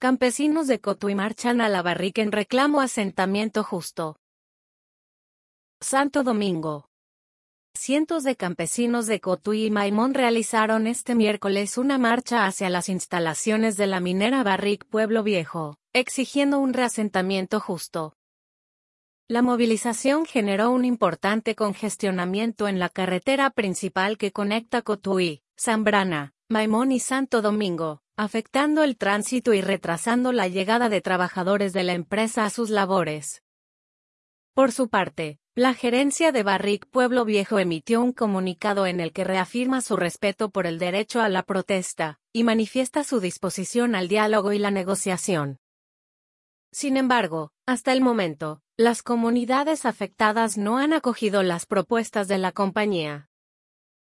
Campesinos de Cotuí marchan a la Barrica en reclamo asentamiento justo. Santo Domingo. Cientos de campesinos de Cotuí y Maimón realizaron este miércoles una marcha hacia las instalaciones de la minera Barrick Pueblo Viejo, exigiendo un reasentamiento justo. La movilización generó un importante congestionamiento en la carretera principal que conecta Cotuí, Zambrana, Maimón y Santo Domingo, afectando el tránsito y retrasando la llegada de trabajadores de la empresa a sus labores. Por su parte, la gerencia de Barrick Pueblo Viejo emitió un comunicado en el que reafirma su respeto por el derecho a la protesta, y manifiesta su disposición al diálogo y la negociación. Sin embargo, hasta el momento, las comunidades afectadas no han acogido las propuestas de la compañía.